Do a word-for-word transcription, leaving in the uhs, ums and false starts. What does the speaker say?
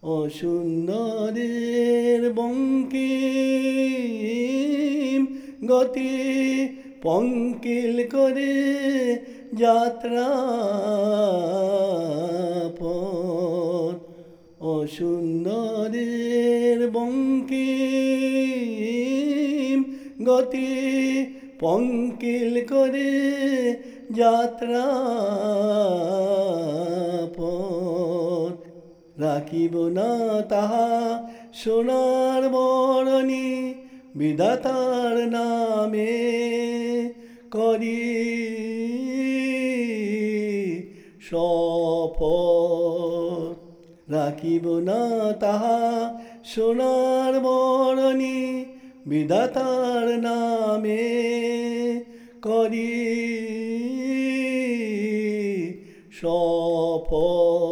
অসুন্দরের বঙ্কিম গতি পঙ্কিল করে যাত্রা পথ। অসুন্দরের বঙ্কিম গতি পঙ্কিল করে যাত্রা পথ। রাখিব না তাহা সোনার বরণী বিধাতার নামে করি শপথ। রাখিব না তাহা সোনার বরণী বিধাতার নামে করি শপথ।